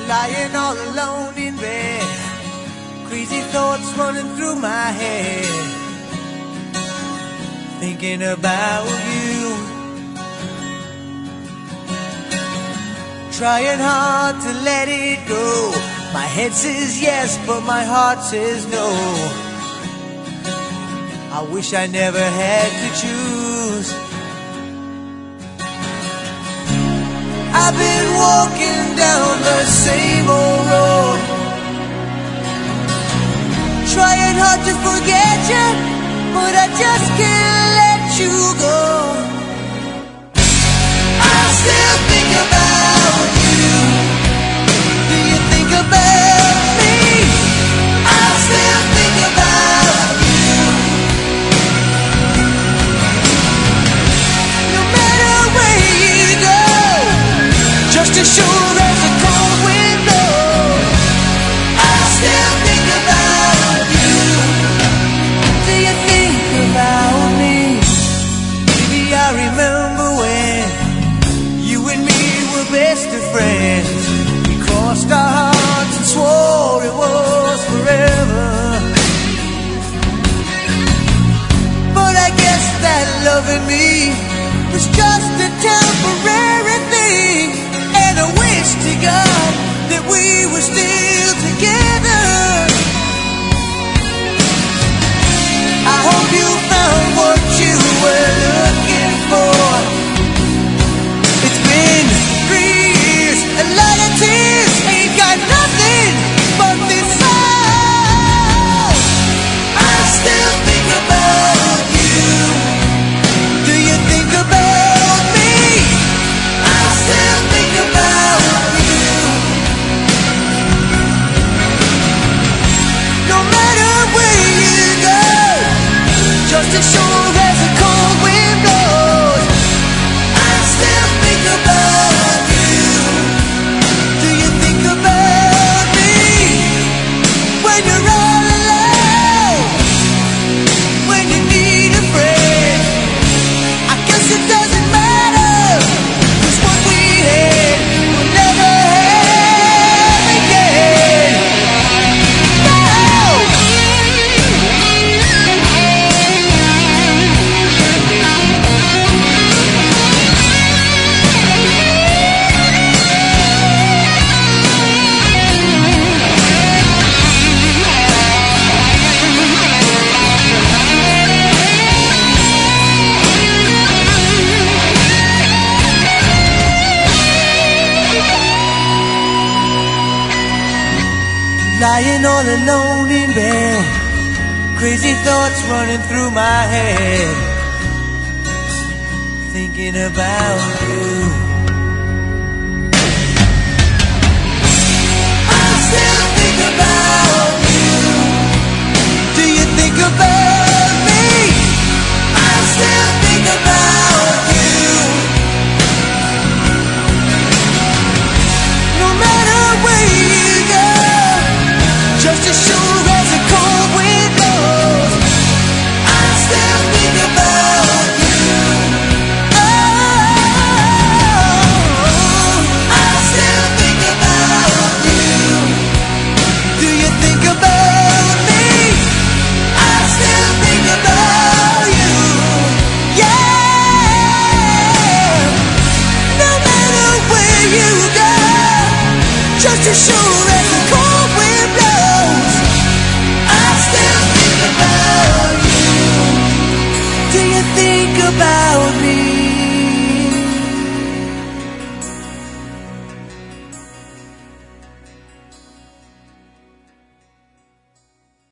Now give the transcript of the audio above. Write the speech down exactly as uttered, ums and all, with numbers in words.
lying all alone in bed, crazy thoughts running through my head, thinking about you. Trying hard to let it go. My head says yes, but my heart says no. I wish I never had to choose. I've been walking down the same old road, trying hard to forget you, but I just can't let you go. I still think about you. Do you think about me? I still think about you. No matter where you go, just as sure as the cold wind blows, I still think about you. Do you think about me? Baby, I remember when you and me were best of friends. We crossed our hearts and swore it was forever. But I guess that loving me was just a temporary thing, and I wish to God that we were still together. I hope you found what you were looking for. It's been three years, a lot of tears, ain't got nothing but this song. I still think about you. Do you think about me? I still think about you. No matter where you go, just as sure as the cold wind blows, I still think about you. Do you think about me when you're all alone, when you need a friend? I guess it doesn't matter, 'cause what we had we'll never have again. No! Lying all alone in bed, crazy thoughts running through my head, thinking about you. I still think about you. Do you think about me? I still think about you. No matter where you go, just as sure as the cold wind blows, I still think about you. Oh, I still think about you. Do you think about me? I still think about you. Yeah. No matter where you go, just as sure as